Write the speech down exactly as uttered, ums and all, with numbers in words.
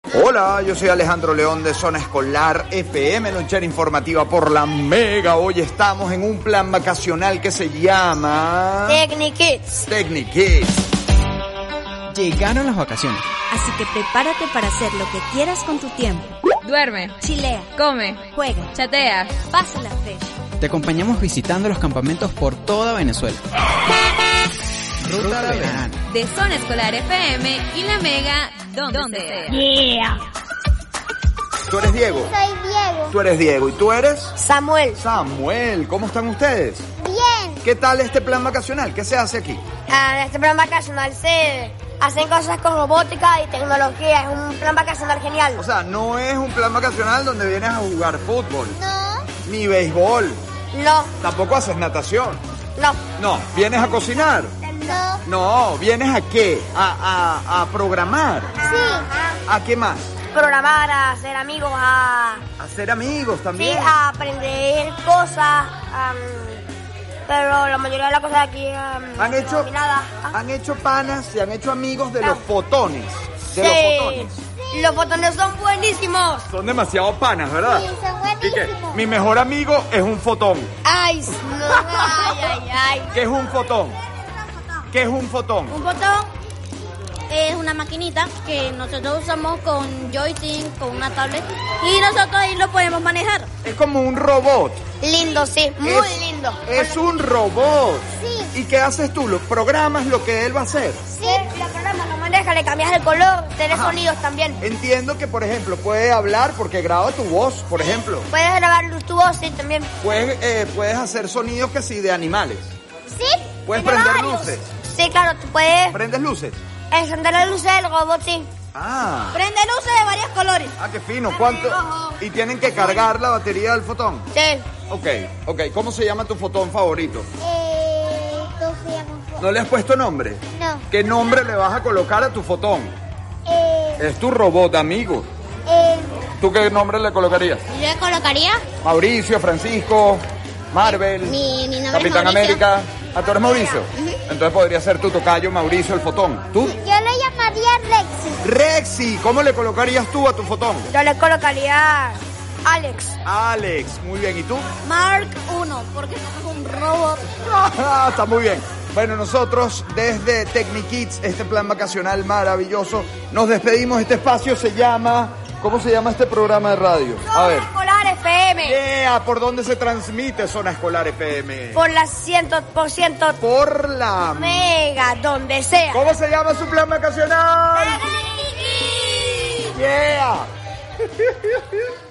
Hola, yo soy Alejandro León de Zona Escolar F M, lonchera informativa por la Mega. Hoy estamos en un plan vacacional que se llama... Technikids. Technikids. Llegaron las vacaciones. Así que prepárate para hacer lo que quieras con tu tiempo. Duerme, Chilea, come, juega, chatea, pásala fresh. Te acompañamos visitando los campamentos por toda Venezuela. Ruta de verano. De Zona Escolar F M y la Mega, donde, donde sea. Yeah. ¿Tú eres Diego? Soy Diego. Tú eres Diego. ¿Y tú eres? Samuel. Samuel. ¿Cómo están ustedes? Bien. ¿Qué tal este plan vacacional? ¿Qué se hace aquí? Ah, en este plan vacacional se hacen cosas con robótica y tecnología. Es un plan vacacional genial. O sea, no es un plan vacacional donde vienes a jugar fútbol, No. ni béisbol, No, tampoco haces natación. no. No, vienes a cocinar. No. No, ¿vienes a qué? A, a, a programar. Sí. ¿A qué más? Programar, a hacer amigos, a... A hacer amigos Sí, también. a aprender cosas. am, pero la mayoría de las cosas aquí... am, ¿Han hecho, dominadas. Ah, han hecho panas, se han hecho amigos de Ah. los fotones. De los sí. fotones. Los botones son buenísimos. Son demasiado panas, ¿verdad? Sí, son ¿Y qué? buenísimos. Mi mejor amigo es un fotón. Ay, no, ay, ay, ay. ¿Qué es un fotón? ¿Qué es un fotón? Un botón es una maquinita que nosotros usamos con joystick, con una tablet, y nosotros ahí lo podemos manejar. Es como un robot. Lindo, sí, muy Es- lindo. Es un robot. Sí. ¿Y qué haces tú? ¿Lo programas lo que él va a hacer? Sí, lo programas, lo manejas, le cambias el color, tenés Ajá. sonidos también. Entiendo que, por ejemplo, puede hablar porque graba tu voz, por ejemplo. Puedes grabar tu voz, sí, también. Puedes, eh, puedes hacer sonidos que sí de animales. Sí. Puedes Tiene prender varios. luces. Sí, claro, tú puedes ¿Prendes luces? encender las luces del robot, sí. Ah, Prende luces de varios colores. ah, qué fino. ¿Cuánto? ¿Y tienen que cargar la batería del fotón? Sí. Ok, ok. ¿Cómo se llama tu fotón favorito? Eh, ¿cómo se llama? ¿No le has puesto nombre? No. ¿Qué nombre le vas a colocar a tu fotón? Eh, Es tu robot, amigo. eh, ¿Tú qué nombre le colocarías? Yo le colocaría Mauricio, Francisco, Marvel, mi, mi nombre Capitán es Mauricio. América. ¿A tú eres Mauricio? Entonces podría ser tu tocayo, Mauricio, el fotón. ¿Tú? yo le llamaría Rexy. Rexy, ¿cómo le colocarías tú a tu fotón? Yo le colocaría Alex. Alex, muy bien. ¿Y tú? Mark uno, porque somos un robot. Está muy bien. Bueno, nosotros desde Technikids, este plan vacacional maravilloso, nos despedimos. Este espacio se llama... ¿Cómo se llama este programa de radio? A ver. Escolar F M. Yeah, ¿por dónde se transmite Zona Escolar F M? Por la cien por ciento Por la... Mega, donde sea. ¿Cómo se llama su plan vacacional? Yeah.